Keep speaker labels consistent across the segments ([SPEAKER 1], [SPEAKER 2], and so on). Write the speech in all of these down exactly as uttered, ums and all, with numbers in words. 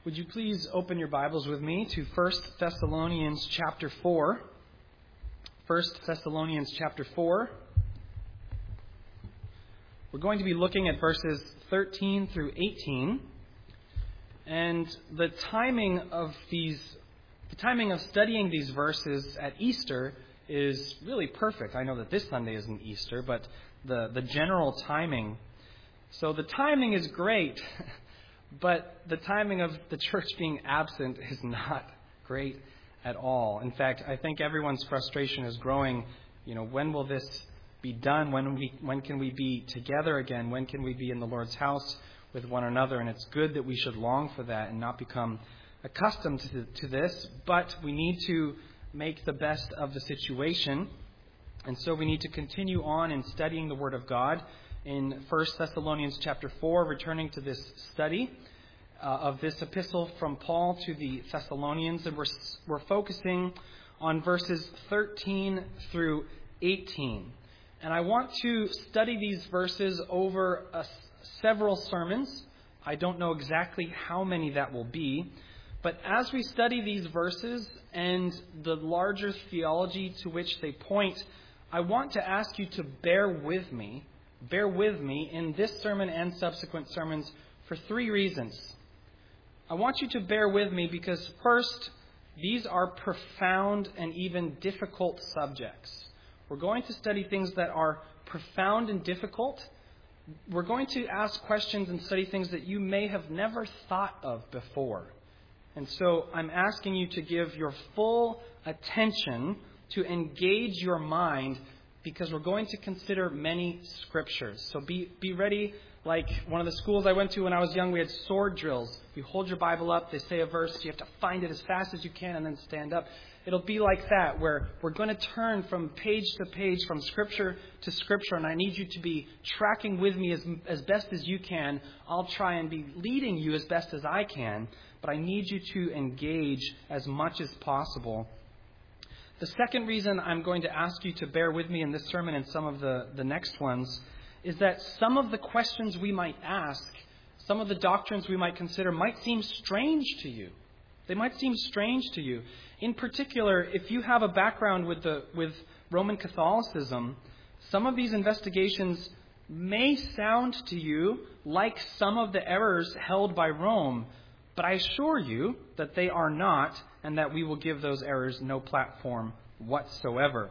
[SPEAKER 1] Would you please open your Bibles with me to First Thessalonians chapter four. First Thessalonians chapter four. We're going to be looking at verses thirteen through eighteen. And the timing of these, the timing of studying these verses at Easter is really perfect. I know that this Sunday isn't Easter, but the, the general timing. So the timing is great. But the timing of the church being absent is not great at all. In fact, I think everyone's frustration is growing. You know, when will this be done? When we, when can we be together again? When can we be in the Lord's house with one another? And it's good that we should long for that and not become accustomed to, to this. But we need to make the best of the situation. And so we need to continue on in studying the Word of God. In First Thessalonians chapter four, returning to this study uh, of this epistle from Paul to the Thessalonians, and we're, we're focusing on verses thirteen through eighteen. And I want to study these verses over a, several sermons. I don't know exactly how many that will be, but as we study these verses and the larger theology to which they point, I want to ask you to bear with me Bear with me in this sermon and subsequent sermons for three reasons. I want you to bear with me because, first, these are profound and even difficult subjects. We're going to study things that are profound and difficult. We're going to ask questions and study things that you may have never thought of before. And so I'm asking you to give your full attention to engage your mind, because we're going to consider many scriptures. So be be ready. Like one of the schools I went to when I was young, we had sword drills. You hold your Bible up, they say a verse, you have to find it as fast as you can and then stand up. It'll be like that, where we're going to turn from page to page, from scripture to scripture, and I need you to be tracking with me as, as best as you can. I'll try and be leading you as best as I can, but I need you to engage as much as possible. The second reason I'm going to ask you to bear with me in this sermon and some of the, the next ones is that some of the questions we might ask, some of the doctrines we might consider might seem strange to you. They might seem strange to you. In particular, if you have a background with the with Roman Catholicism, some of these investigations may sound to you like some of the errors held by Rome, but I assure you that they are not, and that we will give those errors no platform whatsoever.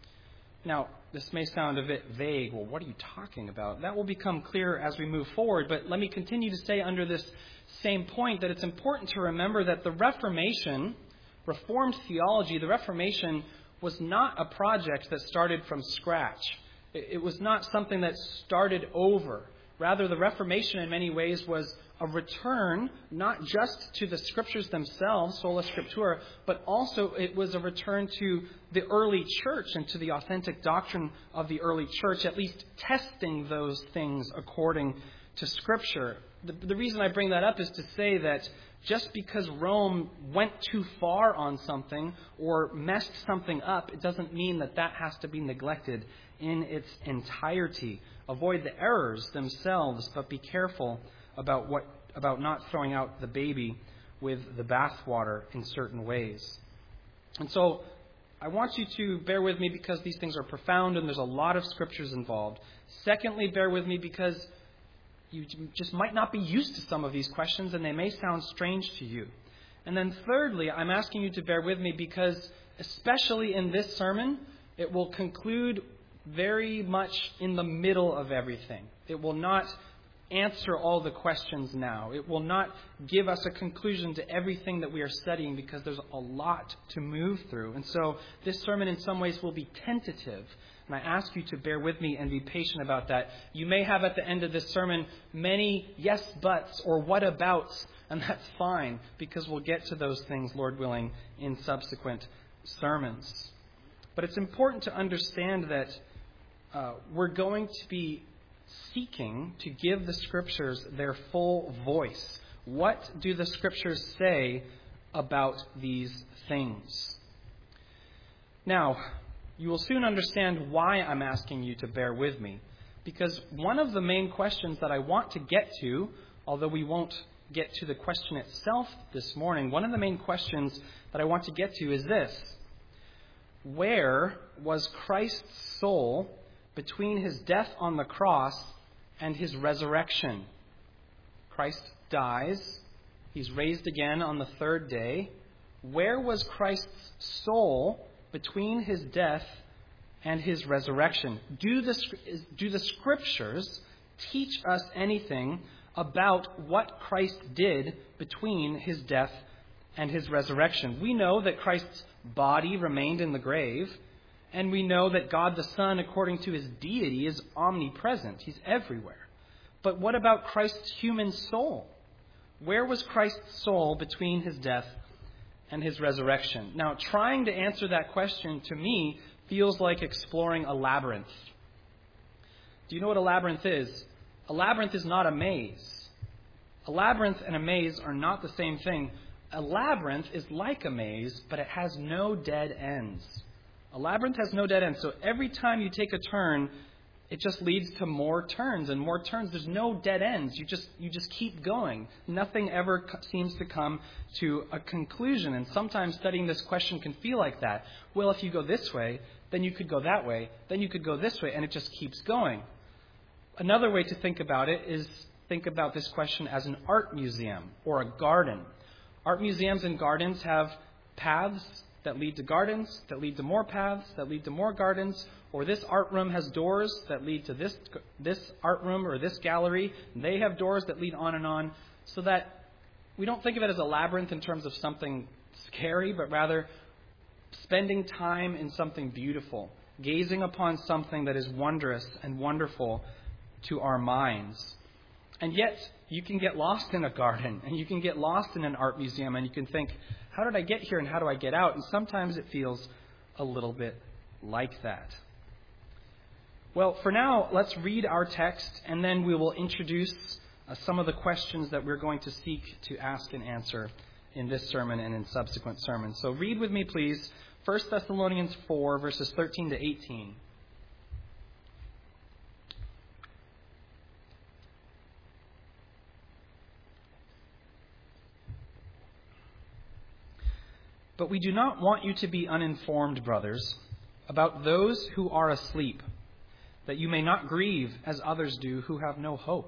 [SPEAKER 1] Now, this may sound a bit vague. Well, what are you talking about? That will become clear as we move forward, but let me continue to say under this same point that it's important to remember that the Reformation, Reformed theology, the Reformation was not a project that started from scratch. It was not something that started over. Rather, the Reformation in many ways was a return not just to the Scriptures themselves, sola scriptura, but also it was a return to the early church and to the authentic doctrine of the early church, at least testing those things according to Scripture. The, the reason I bring that up is to say that just because Rome went too far on something or messed something up, it doesn't mean that that has to be neglected in its entirety. Avoid the errors themselves, but be careful about what about not throwing out the baby with the bathwater in certain ways. And so I want you to bear with me because these things are profound and there's a lot of scriptures involved. Secondly, bear with me because you just might not be used to some of these questions and they may sound strange to you. And then thirdly, I'm asking you to bear with me because especially in this sermon, it will conclude very much in the middle of everything. It will not answer all the questions now. It will not give us a conclusion to everything that we are studying because there's a lot to move through. And so this sermon in some ways will be tentative. And I ask you to bear with me and be patient about that. You may have at the end of this sermon many yes buts or what abouts, and that's fine because we'll get to those things, Lord willing, in subsequent sermons. But it's important to understand that uh, we're going to be seeking to give the Scriptures their full voice. What do the Scriptures say about these things? Now, you will soon understand why I'm asking you to bear with me. Because one of the main questions that I want to get to, although we won't get to the question itself this morning, one of the main questions that I want to get to is this. Where was Christ's soul between his death on the cross and his resurrection? Christ dies. He's raised again on the third day. Where was Christ's soul between his death and his resurrection? Do the, do the Scriptures teach us anything about what Christ did between his death and his resurrection? We know that Christ's body remained in the grave, and we know that God the Son, according to his deity, is omnipresent. He's everywhere. But what about Christ's human soul? Where was Christ's soul between his death and his resurrection? Now, trying to answer that question, to me, feels like exploring a labyrinth. Do you know what a labyrinth is? A labyrinth is not a maze. A labyrinth and a maze are not the same thing. A labyrinth is like a maze, but it has no dead ends. A labyrinth has no dead ends. So every time you take a turn, it just leads to more turns and more turns. There's no dead ends. You just you just keep going. Nothing ever co- seems to come to a conclusion. And sometimes studying this question can feel like that. Well, if you go this way, then you could go that way, then you could go this way, and it just keeps going. Another way to think about it is think about this question as an art museum or a garden. Art museums and gardens have paths that lead to gardens, that lead to more paths, that lead to more gardens, or this art room has doors that lead to this this art room or this gallery, and they have doors that lead on and on, so that we don't think of it as a labyrinth in terms of something scary, but rather spending time in something beautiful, gazing upon something that is wondrous and wonderful to our minds. And yet, you can get lost in a garden, and you can get lost in an art museum, and you can think, how did I get here and how do I get out? And sometimes it feels a little bit like that. Well, for now, let's read our text, and then we will introduce uh, some of the questions that we're going to seek to ask and answer in this sermon and in subsequent sermons. So read with me, please, First Thessalonians four, verses thirteen to eighteen. But we do not want you to be uninformed, brothers, about those who are asleep, that you may not grieve as others do who have no hope.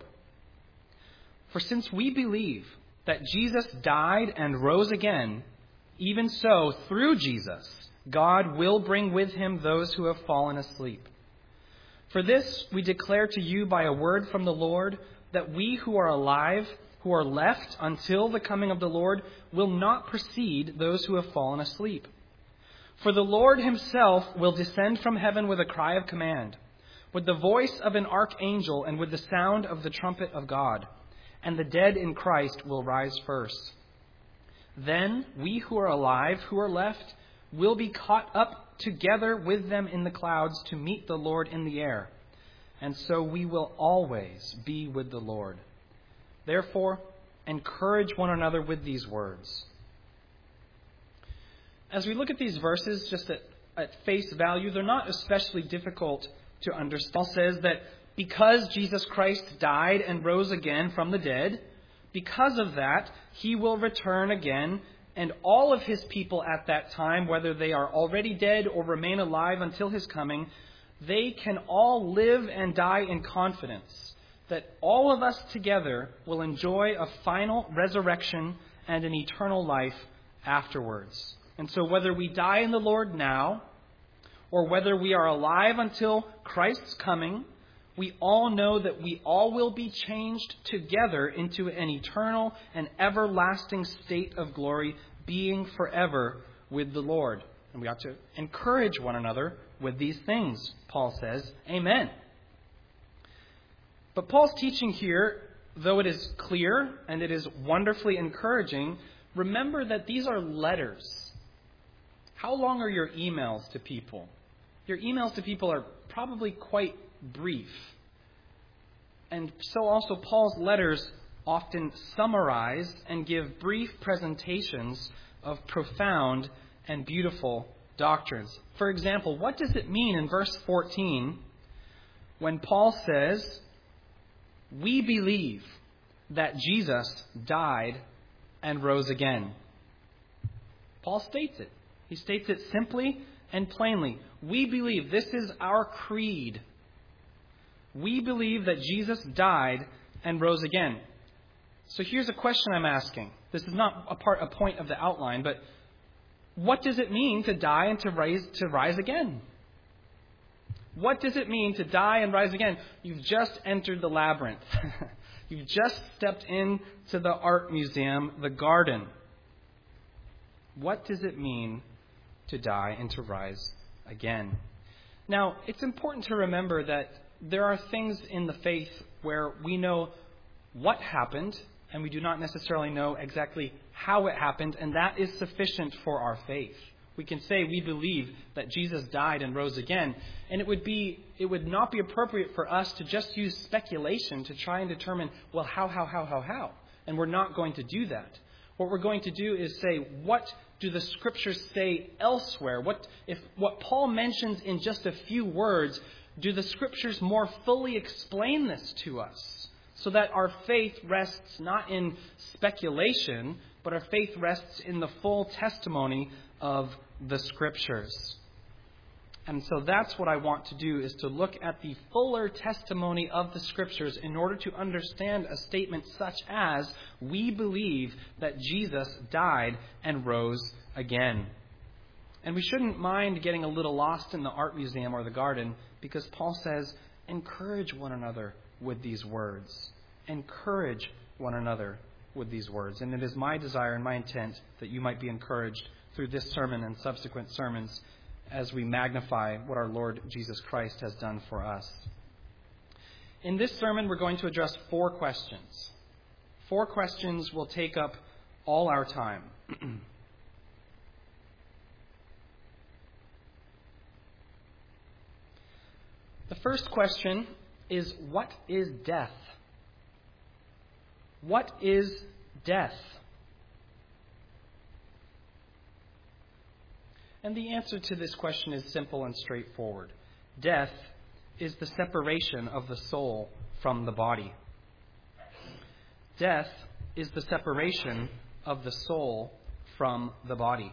[SPEAKER 1] For since we believe that Jesus died and rose again, even so, through Jesus, God will bring with him those who have fallen asleep. For this we declare to you by a word from the Lord, that we who are alive, who are left until the coming of the Lord, will not precede those who have fallen asleep. For the Lord himself will descend from heaven with a cry of command, with the voice of an archangel, and with the sound of the trumpet of God. And the dead in Christ will rise first. Then we who are alive, who are left, will be caught up together with them in the clouds to meet the Lord in the air. And so we will always be with the Lord. Therefore, encourage one another with these words. As we look at these verses, just at, at face value, they're not especially difficult to understand. Paul says that because Jesus Christ died and rose again from the dead, because of that, he will return again, and all of his people at that time, whether they are already dead or remain alive until his coming, they can all live and die in confidence that all of us together will enjoy a final resurrection and an eternal life afterwards. And so whether we die in the Lord now, or whether we are alive until Christ's coming, we all know that we all will be changed together into an eternal and everlasting state of glory, being forever with the Lord. And we ought to encourage one another with these things, Paul says. Amen. But Paul's teaching here, though it is clear and it is wonderfully encouraging, remember that these are letters. How long are your emails to people? Your emails to people are probably quite brief. And so also Paul's letters often summarize and give brief presentations of profound and beautiful doctrines. For example, what does it mean in verse fourteen when Paul says, we believe that Jesus died and rose again. Paul states it. He states it simply and plainly. We believe, this is our creed. We believe that Jesus died and rose again. So here's a question I'm asking. This is not a part, a point of the outline, but what does it mean to die and to rise, to rise again? What does it mean to die and rise again? You've just entered the labyrinth. You've just stepped into the art museum, the garden. What does it mean to die and to rise again? Now, it's important to remember that there are things in the faith where we know what happened, and we do not necessarily know exactly how it happened, and that is sufficient for our faith. We can say we believe that Jesus died and rose again, and it would be it would not be appropriate for us to just use speculation to try and determine, well, how, how, how, how, how. And we're not going to do that. What we're going to do is say, what do the Scriptures say elsewhere? What if what Paul mentions in just a few words, do the Scriptures more fully explain this to us? So that our faith rests not in speculation, but our faith rests in the full testimony of the Scriptures. And so that's what I want to do, is to look at the fuller testimony of the Scriptures in order to understand a statement such as, we believe that Jesus died and rose again. And we shouldn't mind getting a little lost in the art museum or the garden, because Paul says, encourage one another with these words. Encourage one another with these words. And it is my desire and my intent that you might be encouraged through this sermon and subsequent sermons as we magnify what our Lord Jesus Christ has done for us. In this sermon, we're going to address four questions. Four questions will take up all our time. The first question is, what is death? What is death? And the answer to this question is simple and straightforward. Death is the separation of the soul from the body. Death is the separation of the soul from the body.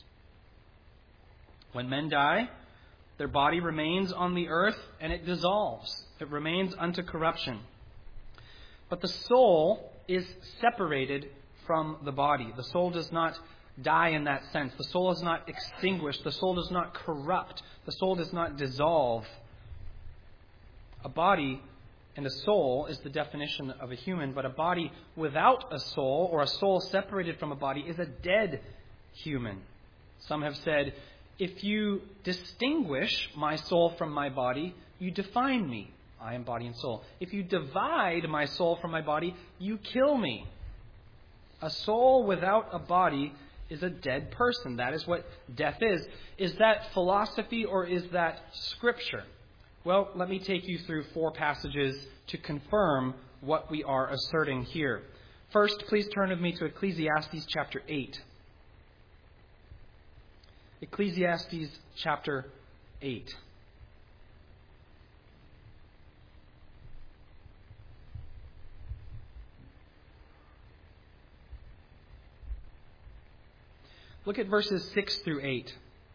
[SPEAKER 1] When men die, their body remains on the earth and it dissolves. It remains unto corruption. But the soul is separated from the body. The soul does not die in that sense. The soul is not extinguished. The soul does not corrupt. The soul does not dissolve. A body and a soul is the definition of a human, but a body without a soul, or a soul separated from a body, is a dead human. Some have said, if you distinguish my soul from my body, you define me. I am body and soul. If you divide my soul from my body, you kill me. A soul without a body is a dead person. That is what death is. Is that philosophy or is that Scripture? Well, let me take you through four passages to confirm what we are asserting here. First, please turn with me to Ecclesiastes chapter eight. Ecclesiastes chapter eight. Look at verses six through eight.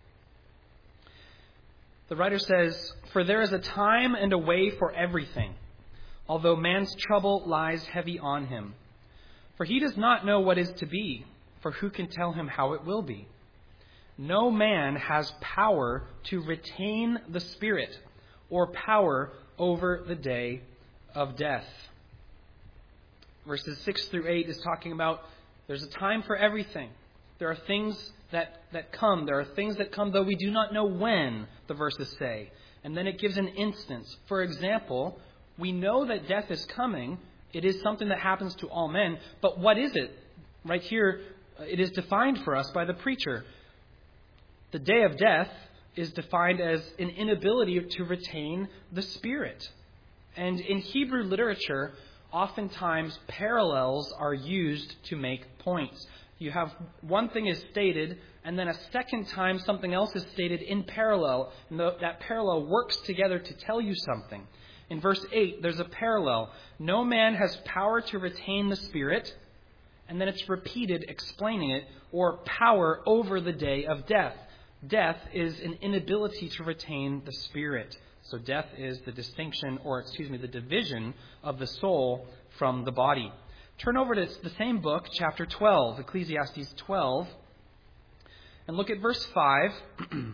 [SPEAKER 1] The writer says, "For there is a time and a way for everything, although man's trouble lies heavy on him. For he does not know what is to be, for who can tell him how it will be? No man has power to retain the spirit, or power over the day of death." Verses six through eight is talking about there's a time for everything. There are things that, that come. There are things that come, though we do not know when, the verses say. And then it gives an instance. For example, we know that death is coming. It is something that happens to all men. But what is it? Right here, it is defined for us by the preacher. The day of death is defined as an inability to retain the spirit. And in Hebrew literature, oftentimes parallels are used to make points. You have one thing is stated, and then a second time something else is stated in parallel. And that parallel works together to tell you something. In verse eight, there's a parallel. No man has power to retain the Spirit, and then it's repeated explaining it, or power over the day of death. Death is an inability to retain the Spirit. So death is the distinction, or excuse me, the division of the soul from the body. Turn over to the same book, chapter twelve, Ecclesiastes twelve, and look at verse five. It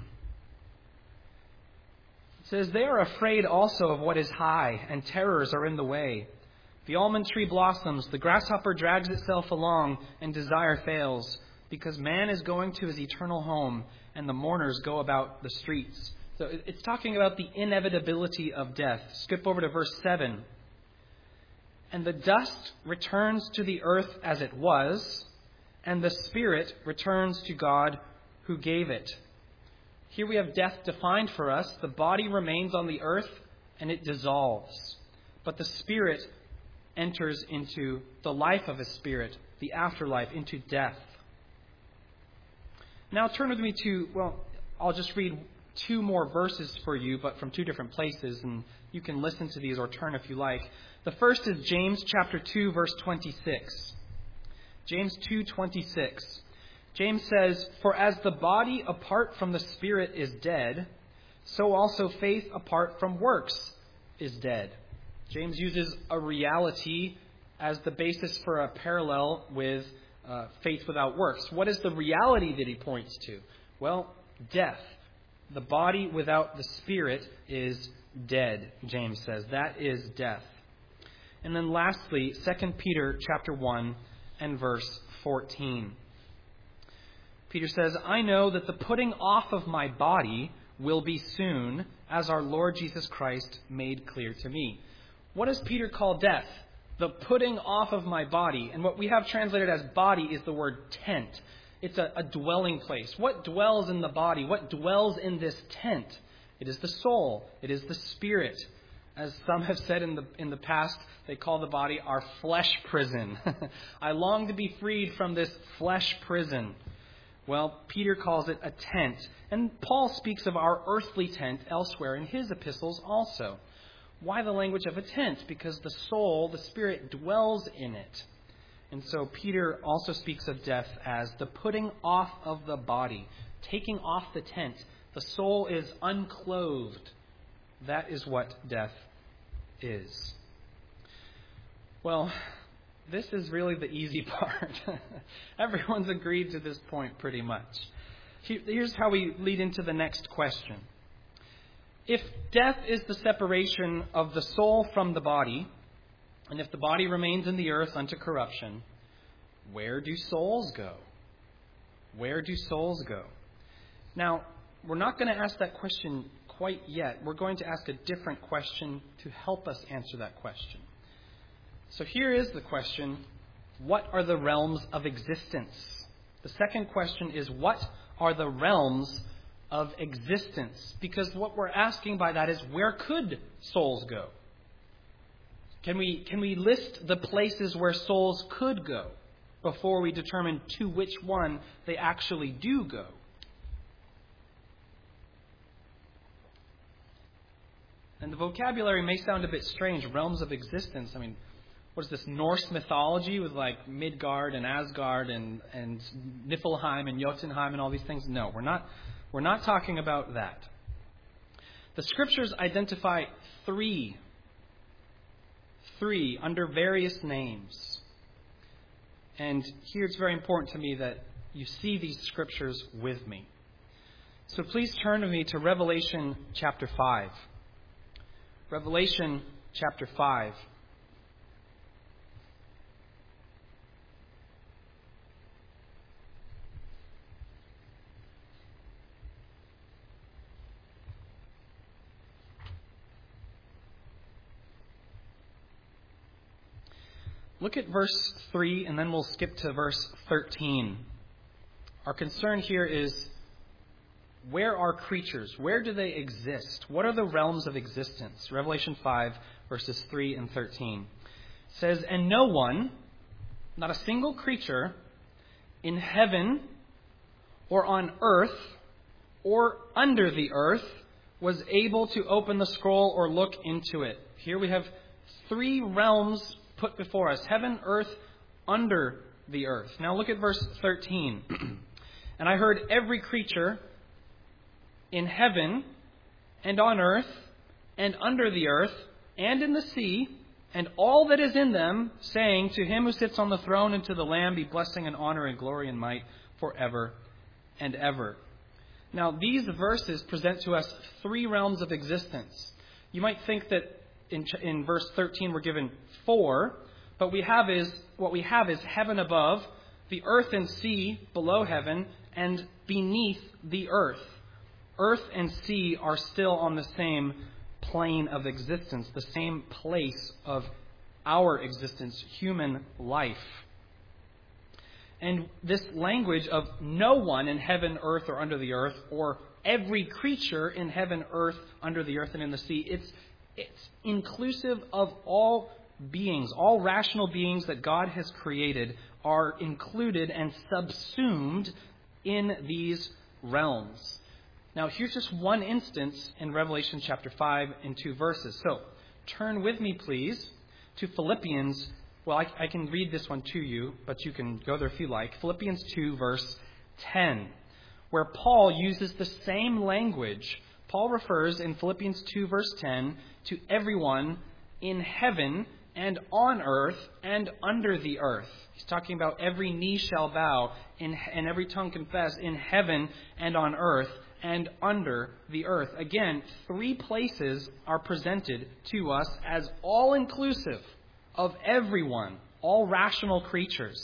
[SPEAKER 1] says, "They are afraid also of what is high, and terrors are in the way. The almond tree blossoms, the grasshopper drags itself along, and desire fails, because man is going to his eternal home, and the mourners go about the streets." So it's talking about the inevitability of death. Skip over to verse seven. "And the dust returns to the earth as it was, and the spirit returns to God who gave it." Here we have death defined for us. The body remains on the earth and it dissolves. But the spirit enters into the life of a spirit, the afterlife, into death. Now turn with me to, well, I'll just read two more verses for you, but from two different places, and you can listen to these or turn if you like. The first is James chapter two, verse twenty-six. James two twenty-six. James says, "For as the body apart from the Spirit is dead, so also faith apart from works is dead." James uses a reality as the basis for a parallel with uh, faith without works. What is the reality that he points to? Well, death. The body without the Spirit is dead, James says. That is death. And then lastly, Second Peter chapter one and verse fourteen. Peter says, "I know that the putting off of my body will be soon, as our Lord Jesus Christ made clear to me." What does Peter call death? The putting off of my body. And what we have translated as body is the word tent. It's a, a dwelling place. What dwells in the body? What dwells in this tent? It is the soul. It is the spirit. As some have said in the in the past, they call the body our flesh prison. I long to be freed from this flesh prison. Well, Peter calls it a tent. And Paul speaks of our earthly tent elsewhere in his epistles also. Why the language of a tent? Because the soul, the spirit, dwells in it. And so Peter also speaks of death as the putting off of the body, taking off the tent. The soul is unclothed. That is what death is. Well, this is really the easy part. Everyone's agreed to this point pretty much. Here's how we lead into the next question. If death is the separation of the soul from the body, and if the body remains in the earth unto corruption, where do souls go? Where do souls go? Now, we're not going to ask that question quite yet. We're going to ask a different question to help us answer that question. So here is the question: what are the realms of existence? The second question is, what are the realms of existence? Because what we're asking by that is, where could souls go? Can we can we list the places where souls could go before we determine to which one they actually do go? And the vocabulary may sound a bit strange. Realms of existence. I mean, what is this, Norse mythology with like Midgard and Asgard and, and Niflheim and Jotunheim and all these things? No, we're not, we're not talking about that. The Scriptures identify three, three under various names. And here it's very important to me that you see these Scriptures with me. So please turn with me to Revelation chapter five. Revelation chapter five. Look at verse three, and then we'll skip to verse thirteen. Our concern here is, where are creatures? Where do they exist? What are the realms of existence? Revelation five, verses three and thirteen. It says, "And no one, not a single creature, in heaven or on earth or under the earth was able to open the scroll or look into it." Here we have three realms put before us: heaven, earth, under the earth. Now look at verse thirteen. And I heard every creature in heaven and on earth and under the earth and in the sea and all that is in them, saying, to him who sits on the throne and to the Lamb be blessing and honor and glory and might forever and ever. Now these verses present to us three realms of existence. You might think that in, in verse thirteen we're given four, but we have is what we have is heaven above, the earth and sea below heaven, and beneath the earth. Earth and sea are still on the same plane of existence, the same place of our existence, human life. And this language of no one in heaven, earth, or under the earth, or every creature in heaven, earth, under the earth, and in the sea, it's, it's inclusive of all beings. All rational beings that God has created are included and subsumed in these realms. Now, here's just one instance in Revelation chapter five in two verses. So, turn with me, please, to Philippians. Well, I, I can read this one to you, but you can go there if you like. Philippians two, verse ten, where Paul uses the same language. Paul refers in Philippians two, verse ten, to everyone in heaven and on earth and under the earth. He's talking about every knee shall bow in, and every tongue confess in heaven and on earth and under the earth. Again, three places are presented to us as all-inclusive of everyone, all rational creatures.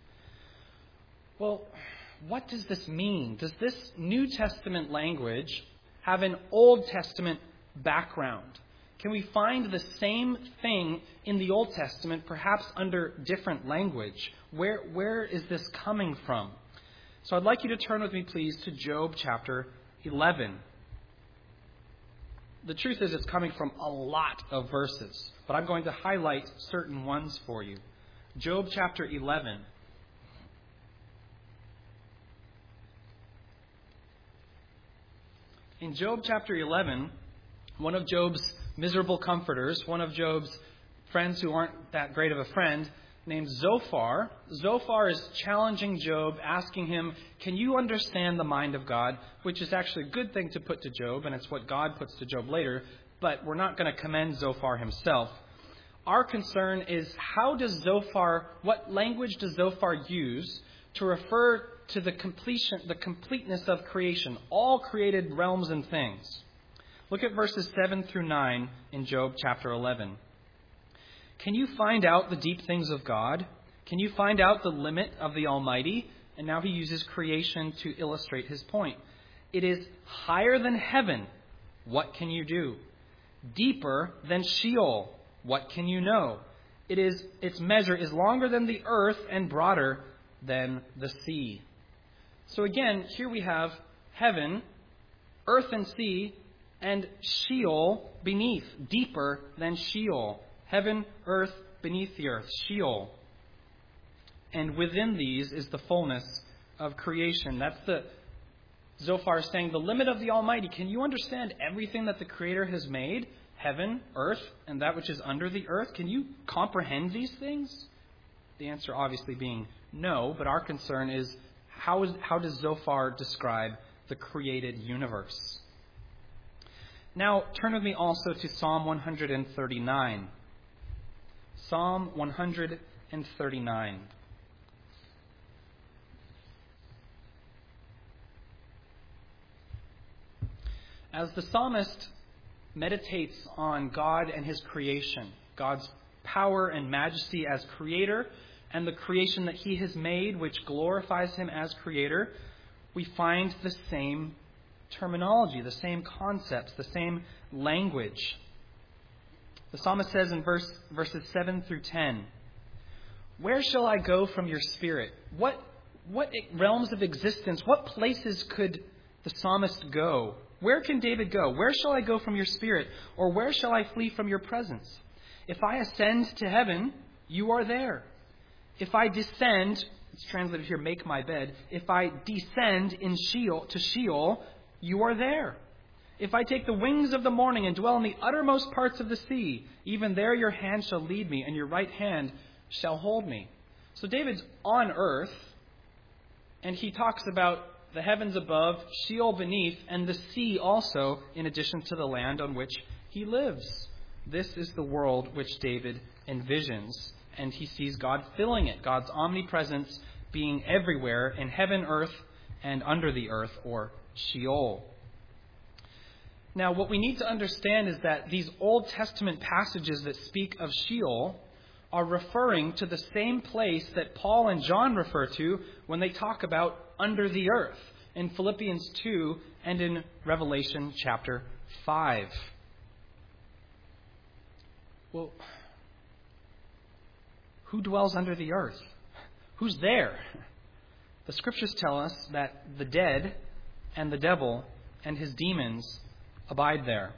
[SPEAKER 1] Well, what does this mean? Does this New Testament language have an Old Testament background? Can we find the same thing in the Old Testament, perhaps under different language? Where, where is this coming from? So I'd like you to turn with me, please, to Job chapter eleven. The truth is it's coming from a lot of verses, but I'm going to highlight certain ones for you. Job chapter eleven. In Job chapter eleven, one of Job's miserable comforters, one of Job's friends who aren't that great of a friend, named Zophar. Zophar is challenging Job, asking him, can you understand the mind of God? Which is actually a good thing to put to Job, and it's what God puts to Job later, but we're not going to commend Zophar himself. Our concern is, how does Zophar, what language does Zophar use to refer to the completion, the completeness of creation, all created realms and things? Look at verses seven through nine in Job chapter eleven. Can you find out the deep things of God? Can you find out the limit of the Almighty? And now he uses creation to illustrate his point. It is higher than heaven. What can you do? Deeper than Sheol. What can you know? It is, its measure is longer than the earth and broader than the sea. So again, here we have heaven, earth and sea, and Sheol beneath, deeper than Sheol. Heaven, earth, beneath the earth, Sheol. And within these is the fullness of creation. That's the Zophar saying, the limit of the Almighty. Can you understand everything that the Creator has made? Heaven, earth, and that which is under the earth. Can you comprehend these things? The answer obviously being no, but our concern is, how, is, how does Zophar describe the created universe? Now, turn with me also to Psalm one thirty-nine. Psalm one thirty-nine. As the psalmist meditates on God and his creation, God's power and majesty as creator, and the creation that he has made, which glorifies him as creator, we find the same terminology, the same concepts, the same language. The psalmist says in verse, verses seven through ten, where shall I go from your spirit? What, what realms of existence, what places could the psalmist go? Where can David go? Where shall I go from your spirit? Or where shall I flee from your presence? If I ascend to heaven, you are there. If I descend, it's translated here, make my bed. If I descend in Sheol to Sheol, you are there. If I take the wings of the morning and dwell in the uttermost parts of the sea, even there your hand shall lead me, and your right hand shall hold me. So David's on earth, and he talks about the heavens above, Sheol beneath, and the sea also, in addition to the land on which he lives. This is the world which David envisions, and he sees God filling it, God's omnipresence being everywhere in heaven, earth, and under the earth, or Sheol. Now, what we need to understand is that these Old Testament passages that speak of Sheol are referring to the same place that Paul and John refer to when they talk about under the earth in Philippians two and in Revelation chapter five. Well, who dwells under the earth? Who's there? The scriptures tell us that the dead and the devil and his demons abide there.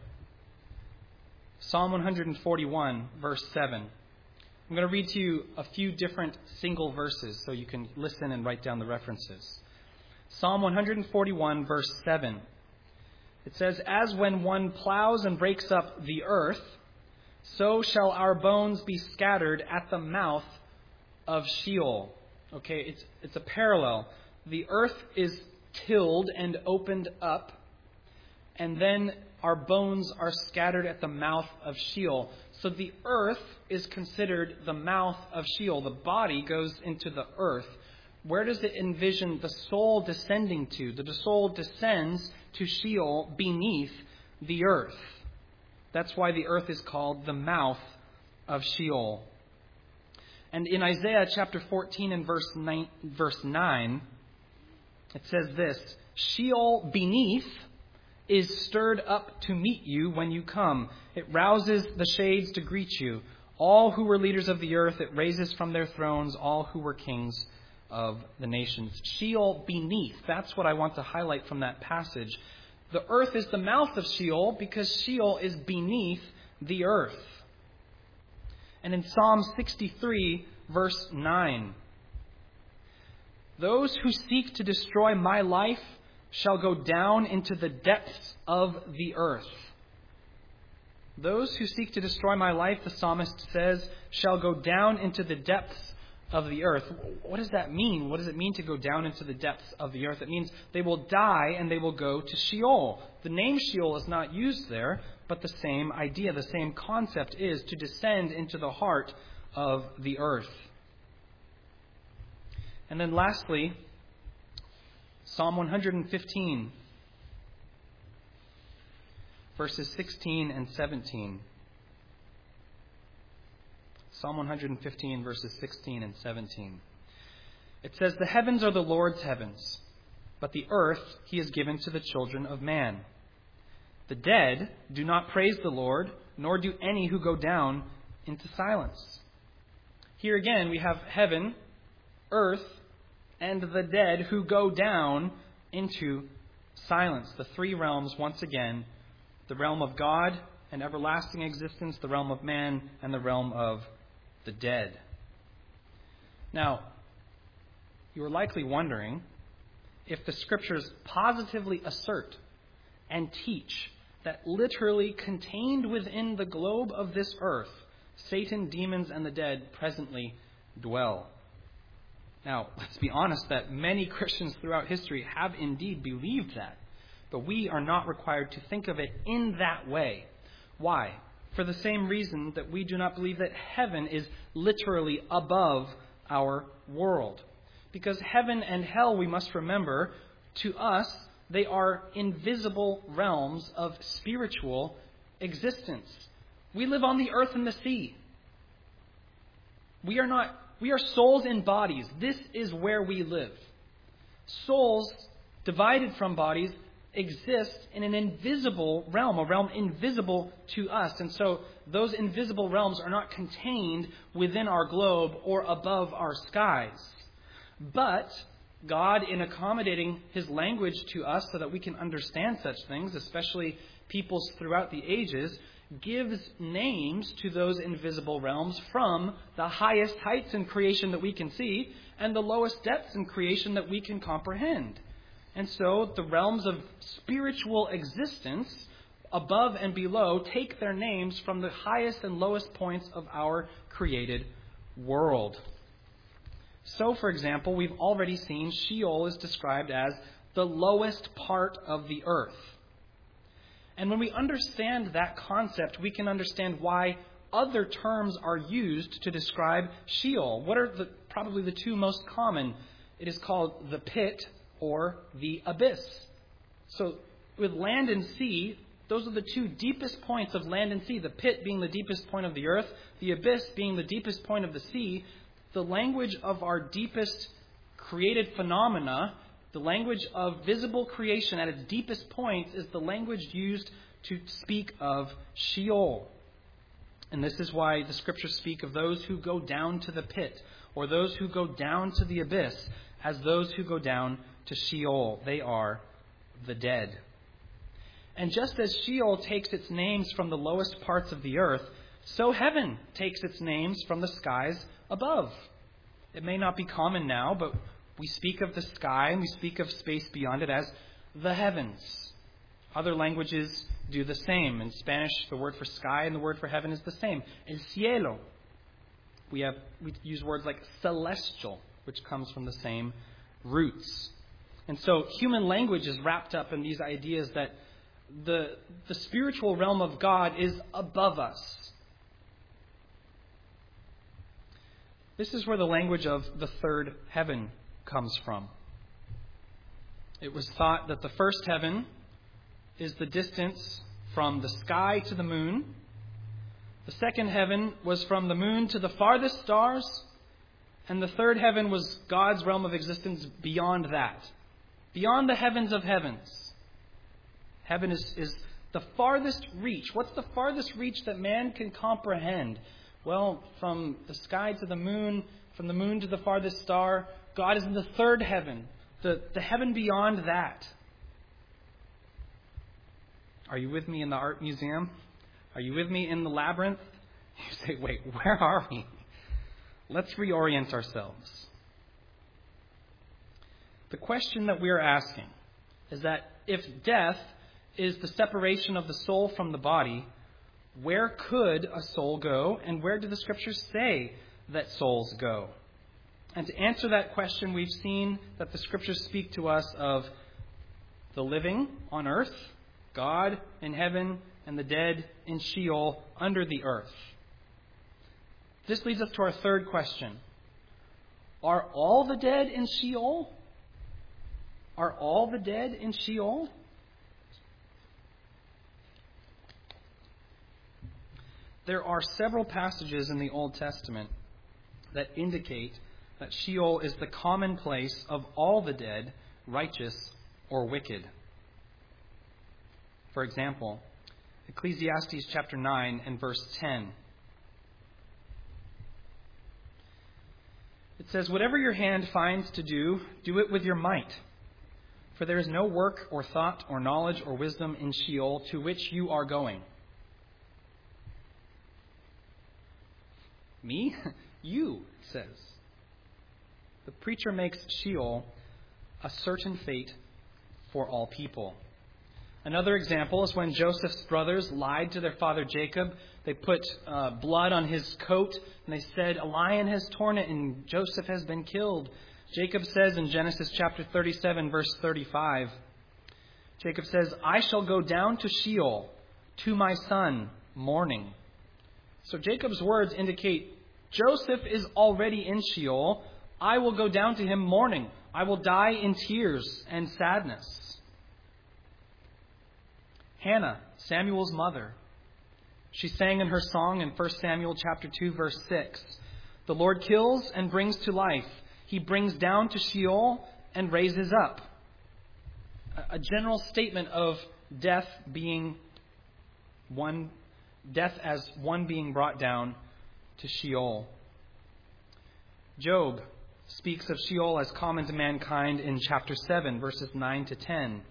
[SPEAKER 1] Psalm one forty-one, verse seven. I'm going to read to you a few different single verses so you can listen and write down the references. Psalm one forty-one, verse seven. It says, "As when one plows and breaks up the earth, so shall our bones be scattered at the mouth of Sheol." Okay, it's it's a parallel. The earth is tilled and opened up, and then our bones are scattered at the mouth of Sheol. So the earth is considered the mouth of Sheol. The body goes into the earth. Where does it envision the soul descending to? The soul descends to Sheol beneath the earth. That's why the earth is called the mouth of Sheol. And in Isaiah chapter fourteen and verse nine, verse nine, it says this, "Sheol beneath is stirred up to meet you when you come. It rouses the shades to greet you. All who were leaders of the earth, it raises from their thrones all who were kings of the nations." Sheol beneath. That's what I want to highlight from that passage. The earth is the mouth of Sheol because Sheol is beneath the earth. And in Psalm sixty-three, verse nine, "Those who seek to destroy my life shall go down into the depths of the earth." Those who seek to destroy my life, the psalmist says, shall go down into the depths of the earth. What does that mean? What does it mean to go down into the depths of the earth? It means they will die and they will go to Sheol. The name Sheol is not used there, but the same idea, the same concept is to descend into the heart of the earth. And then lastly, Psalm one fifteen, verses sixteen and seventeen. Psalm one fifteen, verses sixteen and seventeen. It says, "The heavens are the Lord's heavens, but the earth he has given to the children of man. The dead do not praise the Lord, nor do any who go down into silence." Here again we have heaven, earth, and the dead who go down into silence. The three realms, once again, the realm of God and everlasting existence, the realm of man, and the realm of the dead. Now, you are likely wondering if the scriptures positively assert and teach that literally contained within the globe of this earth, Satan, demons, and the dead presently dwell. Now, let's be honest that many Christians throughout history have indeed believed that, but we are not required to think of it in that way. Why? For the same reason that we do not believe that heaven is literally above our world. Because heaven and hell, we must remember, to us, they are invisible realms of spiritual existence. We live on the earth and the sea. We are not, we are souls in bodies. This is where we live. Souls divided from bodies exist in an invisible realm, a realm invisible to us. And so those invisible realms are not contained within our globe or above our skies. But God, in accommodating his language to us so that we can understand such things, especially peoples throughout the ages, gives names to those invisible realms from the highest heights in creation that we can see and the lowest depths in creation that we can comprehend. And so the realms of spiritual existence above and below take their names from the highest and lowest points of our created world. So, for example, we've already seen Sheol is described as the lowest part of the earth. And when we understand that concept, we can understand why other terms are used to describe Sheol. What are the, probably the two most common? It is called the pit or the abyss. So with land and sea, those are the two deepest points of land and sea. The pit being the deepest point of the earth, the abyss being the deepest point of the sea. The language of our deepest created phenomena, the language of visible creation at its deepest points, is the language used to speak of Sheol. And this is why the Scriptures speak of those who go down to the pit, or those who go down to the abyss, as those who go down to Sheol. They are the dead. And just as Sheol takes its names from the lowest parts of the earth, so heaven takes its names from the skies above. It may not be common now, but we speak of the sky and we speak of space beyond it as the heavens. Other languages do the same. In Spanish, the word for sky and the word for heaven is the same. El cielo. We have we use words like celestial, which comes from the same roots. And so human language is wrapped up in these ideas that the the spiritual realm of God is above us. This is where the language of the third heaven comes from. It was thought that the first heaven is the distance from the sky to the moon. The second heaven was from the moon to the farthest stars. And the third heaven was God's realm of existence beyond that. Beyond the heavens of heavens. Heaven is, is the farthest reach. What's the farthest reach that man can comprehend? Well, from the sky to the moon, from the moon to the farthest star, God is in the third heaven, the, the heaven beyond that. Are you with me in the art museum? Are you with me in the labyrinth? You say, wait, where are we? Let's reorient ourselves. The question that we are asking is that if death is the separation of the soul from the body, where could a soul go, and where do the Scriptures say that souls go? And to answer that question, we've seen that the Scriptures speak to us of the living on earth, God in heaven, and the dead in Sheol under the earth. This leads us to our third question. Are all the dead in Sheol? Are all the dead in Sheol? There are several passages in the Old Testament that indicate that Sheol is the common place of all the dead, righteous or wicked. For example, Ecclesiastes chapter nine and verse ten. It says, "Whatever your hand finds to do, do it with your might. For there is no work or thought or knowledge or wisdom in Sheol to which you are going." Me? You, it says. The preacher makes Sheol a certain fate for all people. Another example is when Joseph's brothers lied to their father Jacob. They put uh, blood on his coat and they said, "A lion has torn it and Joseph has been killed." Jacob says in Genesis chapter thirty-seven, verse thirty-five, Jacob says, "I shall go down to Sheol, to my son, mourning." So Jacob's words indicate Joseph is already in Sheol. I will go down to him mourning. I will die in tears and sadness. Hannah, Samuel's mother, she sang in her song in First Samuel chapter two, verse six, "The Lord kills and brings to life. He brings down to Sheol and raises up." A general statement of death being one, death as one being brought down to Sheol. Job speaks of Sheol as common to mankind in chapter seven, verses nine to ten.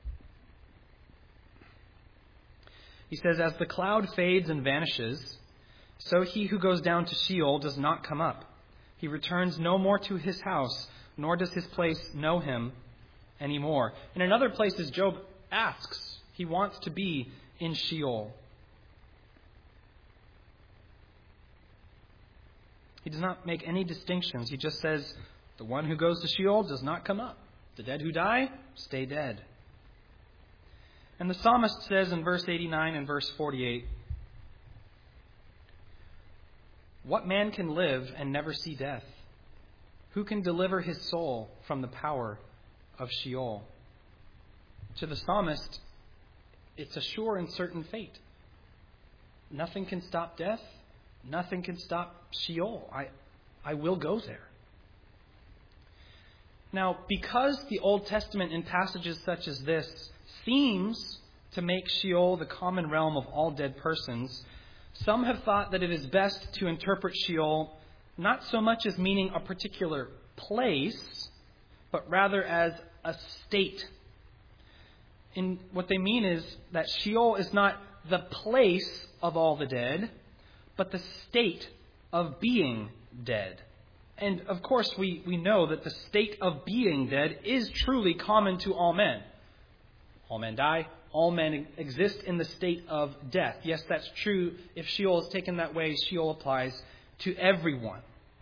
[SPEAKER 1] He says, "As the cloud fades and vanishes, so he who goes down to Sheol does not come up. He returns no more to his house, nor does his place know him anymore." In another places, Job asks, he wants to be in Sheol. He does not make any distinctions. He just says, the one who goes to Sheol does not come up. The dead who die, stay dead. And the psalmist says in verse eighty-nine and verse forty-eight, what man can live and never see death? Who can deliver his soul from the power of Sheol? To the psalmist, it's a sure and certain fate. Nothing can stop death. Nothing can stop Sheol. I, I will go there. Now, because the Old Testament in passages such as this seems to make Sheol the common realm of all dead persons, some have thought that it is best to interpret Sheol not so much as meaning a particular place, but rather as a state. In what they mean is that Sheol is not the place of all the dead, but the state of being dead. And of course, we, we know that the state of being dead is truly common to all men. All men die. All men exist in the state of death. Yes, that's true. If Sheol is taken that way, Sheol applies to everyone.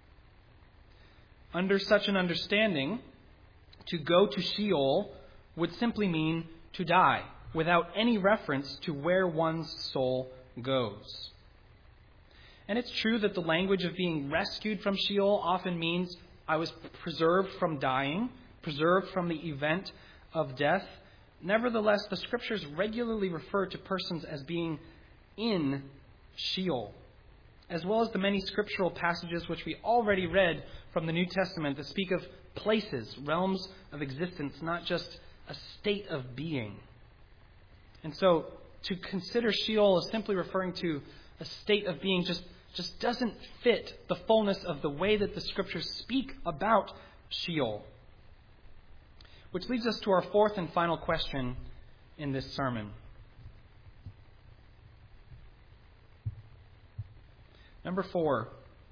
[SPEAKER 1] Under such an understanding, to go to Sheol would simply mean to die, without any reference to where one's soul goes. And it's true that the language of being rescued from Sheol often means I was preserved from dying, preserved from the event of death. Nevertheless, the Scriptures regularly refer to persons as being in Sheol, as well as the many scriptural passages which we already read from the New Testament that speak of places, realms of existence, not just a state of being. And so to consider Sheol as simply referring to a state of being just, just doesn't fit the fullness of the way that the Scriptures speak about Sheol. Which leads us to our fourth and final question in this sermon. Number four.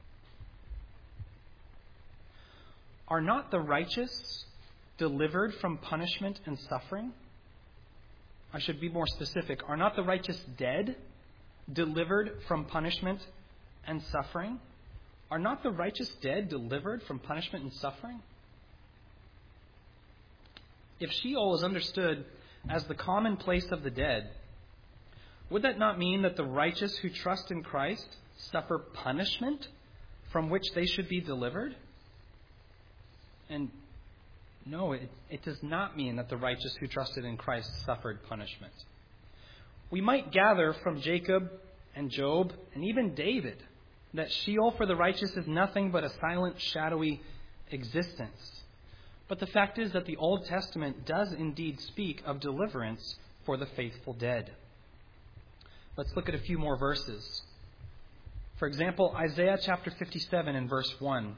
[SPEAKER 1] Are not the righteous delivered from punishment and suffering? I should be more specific. Are not the righteous dead, delivered from punishment and suffering? Are not the righteous dead delivered from punishment and suffering? If Sheol is understood as the common place of the dead, would that not mean that the righteous who trust in Christ suffer punishment from which they should be delivered? And no, it, it does not mean that the righteous who trusted in Christ suffered punishment. We might gather from Jacob and Job and even David that Sheol for the righteous is nothing but a silent, shadowy existence. But the fact is that the Old Testament does indeed speak of deliverance for the faithful dead. Let's look at a few more verses. For example, Isaiah chapter fifty-seven and verse one.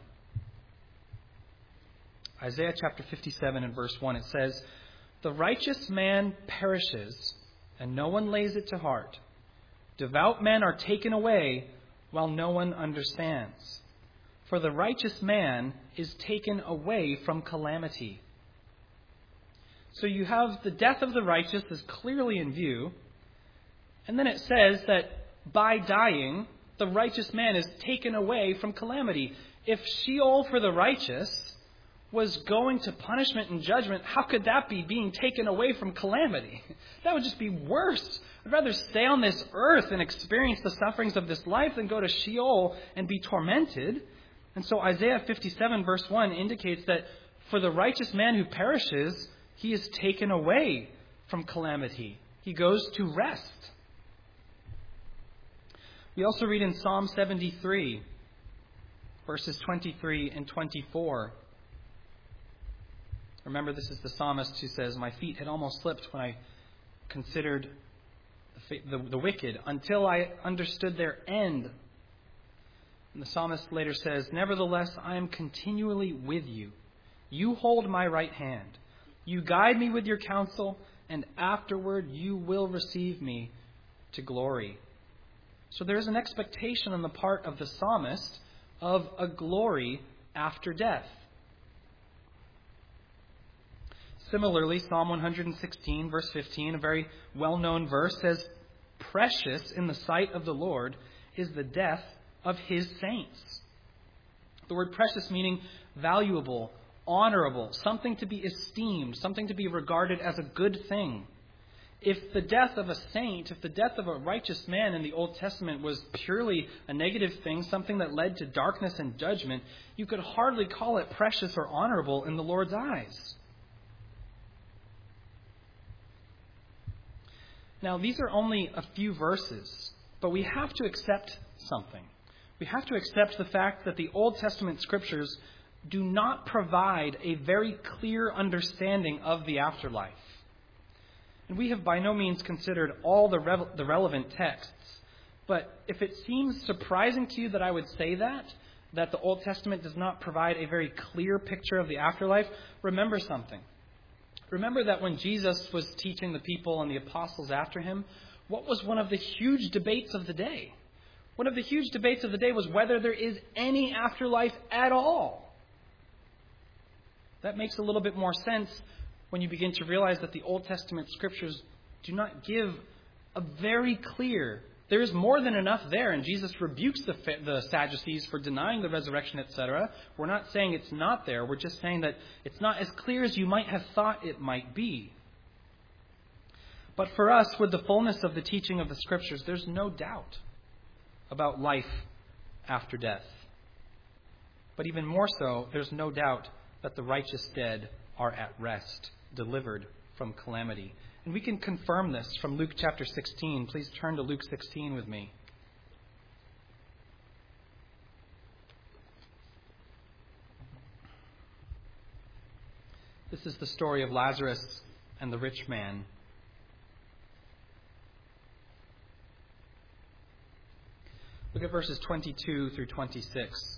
[SPEAKER 1] Isaiah chapter fifty-seven and verse one, it says, "The righteous man perishes, and no one lays it to heart. Devout men are taken away, while no one understands. For the righteous man is taken away from calamity." So you have the death of the righteous is clearly in view. And then it says that by dying, the righteous man is taken away from calamity. If Sheol for the righteous was going to punishment and judgment, how could that be being taken away from calamity? That would just be worse. I'd rather stay on this earth and experience the sufferings of this life than go to Sheol and be tormented. And so Isaiah fifty-seven verse one indicates that for the righteous man who perishes, he is taken away from calamity. He goes to rest. We also read in Psalm seventy-three, verses twenty-three and twenty-four. Remember, this is the psalmist who says, "My feet had almost slipped when I considered the, the, the wicked, until I understood their end." And the psalmist later says, "Nevertheless, I am continually with you. You hold my right hand. You guide me with your counsel, and afterward you will receive me to glory." So there is an expectation on the part of the psalmist of a glory after death. Similarly, Psalm one hundred sixteen, verse fifteen, a very well-known verse, says, precious in the sight of the Lord is the death of his saints. The word precious meaning valuable, honorable, something to be esteemed, something to be regarded as a good thing. If the death of a saint, if the death of a righteous man in the Old Testament was purely a negative thing, something that led to darkness and judgment, you could hardly call it precious or honorable in the Lord's eyes. Now, these are only a few verses, but we have to accept something. We have to accept the fact that the Old Testament scriptures do not provide a very clear understanding of the afterlife. And we have by no means considered all the, re- the relevant texts. But if it seems surprising to you that I would say that, that the Old Testament does not provide a very clear picture of the afterlife, remember something. Remember that when Jesus was teaching the people and the apostles after him, what was one of the huge debates of the day? One of the huge debates of the day was whether there is any afterlife at all. That makes a little bit more sense when you begin to realize that the Old Testament scriptures do not give a very clear, there is more than enough there, and Jesus rebukes the, the Sadducees for denying the resurrection, et cetera. We're not saying it's not there. We're just saying that it's not as clear as you might have thought it might be. But for us, with the fullness of the teaching of the scriptures, there's no doubt about life after death. But even more so, there's no doubt that the righteous dead are at rest, delivered from calamity. And we can confirm this from Luke chapter sixteen. Please turn to Luke sixteen with me. This is the story of Lazarus and the rich man. Look at verses twenty-two through twenty-six.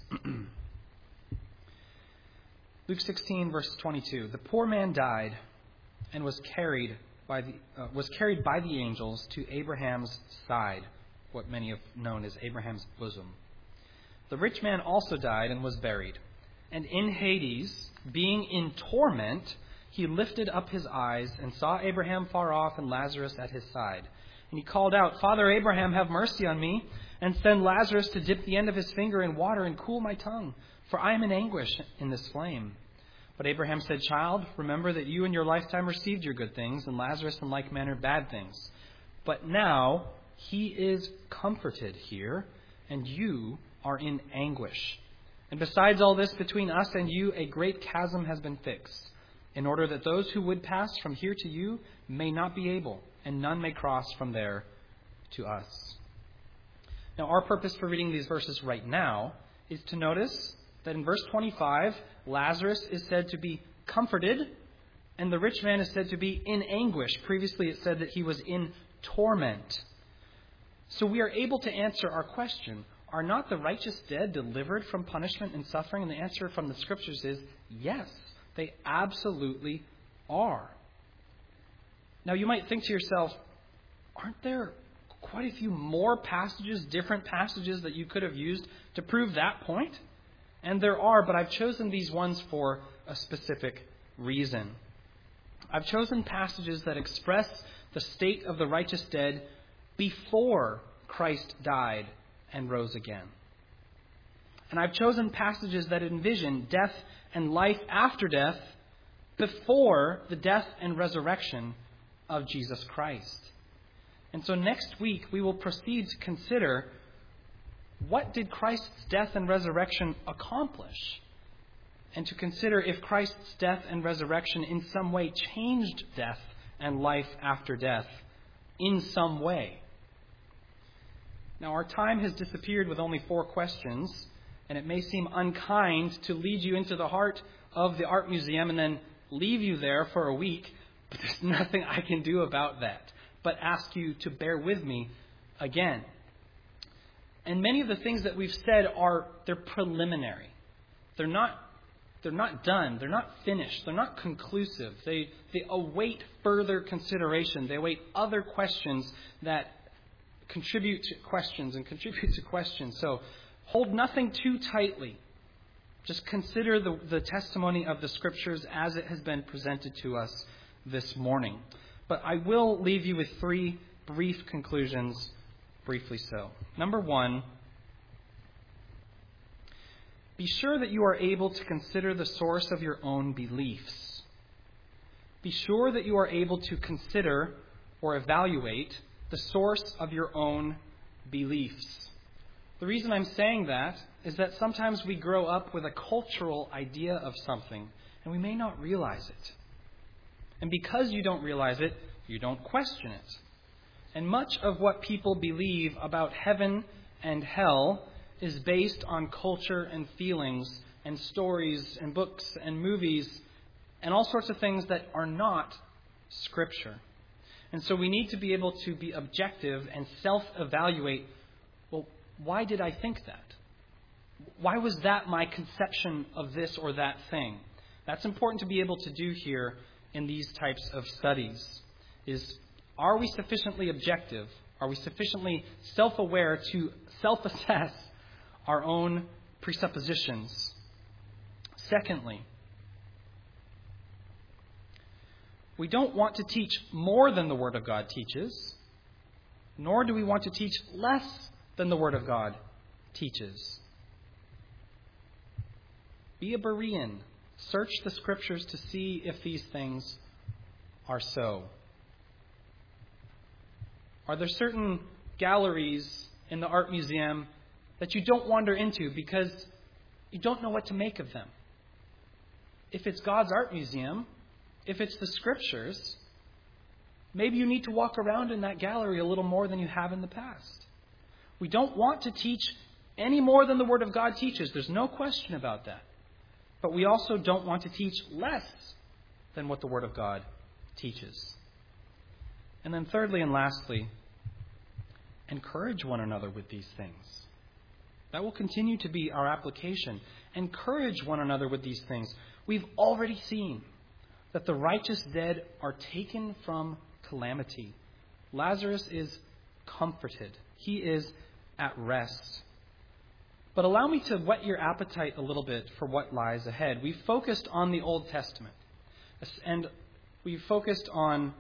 [SPEAKER 1] Luke sixteen, verse twenty-two. The poor man died and was carried by the uh, was carried by the angels to Abraham's side, what many have known as Abraham's bosom. The rich man also died and was buried. And in Hades, being in torment, he lifted up his eyes and saw Abraham far off and Lazarus at his side. And he called out, Father Abraham, have mercy on me, and send Lazarus to dip the end of his finger in water and cool my tongue, for I am in anguish in this flame. But Abraham said, Child, remember that you in your lifetime received your good things, and Lazarus in like manner bad things. But now he is comforted here, and you are in anguish. And besides all this, between us and you, a great chasm has been fixed, in order that those who would pass from here to you may not be able, and none may cross from there to us. Now, our purpose for reading these verses right now is to notice that in verse twenty-five, Lazarus is said to be comforted, and the rich man is said to be in anguish. Previously, it said that he was in torment. So we are able to answer our question, are not the righteous dead delivered from punishment and suffering? And the answer from the Scriptures is yes, they absolutely are. Now, you might think to yourself, aren't there quite a few more passages, different passages that you could have used to prove that point? And there are, but I've chosen these ones for a specific reason. I've chosen passages that express the state of the righteous dead before Christ died and rose again. And I've chosen passages that envision death and life after death before the death and resurrection of Jesus Christ. And so next week we will proceed to consider, what did Christ's death and resurrection accomplish? And to consider if Christ's death and resurrection in some way changed death and life after death in some way. Now, our time has disappeared with only four questions, and it may seem unkind to lead you into the heart of the art museum and then leave you there for a week, but there's nothing I can do about that but ask you to bear with me again. And many of the things that we've said are, they're preliminary. They're not, they're not done. They're not finished. They're not conclusive. They, they await further consideration. They await other questions that contribute to questions and contribute to questions. So hold nothing too tightly. Just consider the, the testimony of the Scriptures as it has been presented to us this morning. But I will leave you with three brief conclusions, briefly so. Number one, be sure that you are able to consider the source of your own beliefs. Be sure that you are able to consider or evaluate the source of your own beliefs. The reason I'm saying that is that sometimes we grow up with a cultural idea of something, and we may not realize it. And because you don't realize it, you don't question it. And much of what people believe about heaven and hell is based on culture and feelings and stories and books and movies and all sorts of things that are not Scripture. And so we need to be able to be objective and self-evaluate, well, why did I think that? Why was that my conception of this or that thing? That's important to be able to do here in these types of studies. Is, are we sufficiently objective? Are we sufficiently self-aware to self-assess our own presuppositions? Secondly, we don't want to teach more than the Word of God teaches, nor do we want to teach less than the Word of God teaches. Be a Berean. Search the Scriptures to see if these things are so. Are there certain galleries in the art museum that you don't wander into because you don't know what to make of them? If it's God's art museum, if it's the Scriptures, maybe you need to walk around in that gallery a little more than you have in the past. We don't want to teach any more than the Word of God teaches. There's no question about that. But we also don't want to teach less than what the Word of God teaches. And then thirdly and lastly, encourage one another with these things. That will continue to be our application. Encourage one another with these things. We've already seen that the righteous dead are taken from calamity. Lazarus is comforted. He is at rest. But allow me to whet your appetite a little bit for what lies ahead. We've focused on the Old Testament. And we've focused on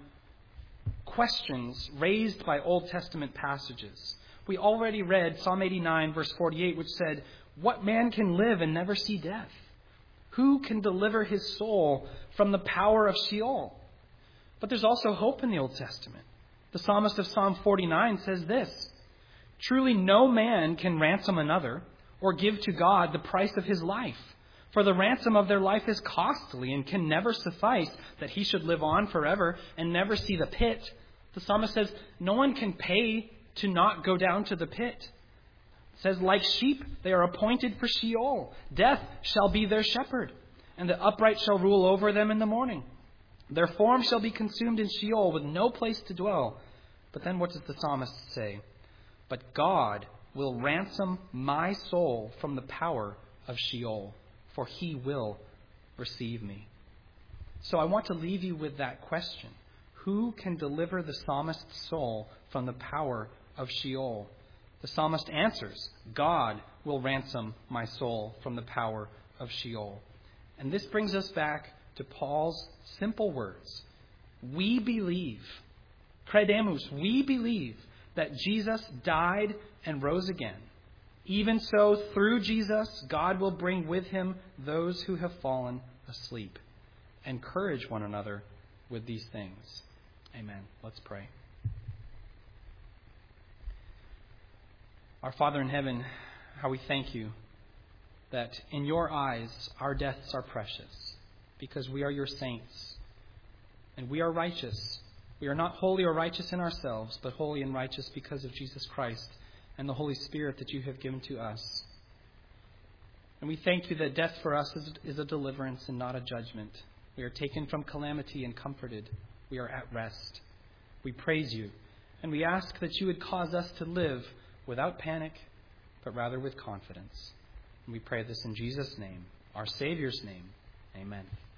[SPEAKER 1] questions raised by Old Testament passages. We already read Psalm eighty-nine, verse forty-eight, which said, "What man can live and never see death? Who can deliver his soul from the power of Sheol?" But there's also hope in the Old Testament. The psalmist of Psalm forty-nine says this, "Truly no man can ransom another or give to God the price of his life. For the ransom of their life is costly and can never suffice that he should live on forever and never see the pit." The psalmist says no one can pay to not go down to the pit. It says, "Like sheep, they are appointed for Sheol. Death shall be their shepherd, and the upright shall rule over them in the morning. Their form shall be consumed in Sheol with no place to dwell." But then what does the psalmist say? "But God will ransom my soul from the power of Sheol, for he will receive me." So I want to leave you with that question. Who can deliver the psalmist's soul from the power of Sheol? The psalmist answers, God will ransom my soul from the power of Sheol. And this brings us back to Paul's simple words. We believe, credemus, we believe that Jesus died and rose again. Even so, through Jesus, God will bring with him those who have fallen asleep. Encourage one another with these things. Amen. Let's pray. Our Father in heaven, how we thank you that in your eyes our deaths are precious because we are your saints and we are righteous. We are not holy or righteous in ourselves, but holy and righteous because of Jesus Christ and the Holy Spirit that you have given to us. And we thank you that death for us is, is a deliverance and not a judgment. We are taken from calamity and comforted. We are at rest. We praise you, and we ask that you would cause us to live without panic, but rather with confidence. And we pray this in Jesus' name, our Savior's name. Amen.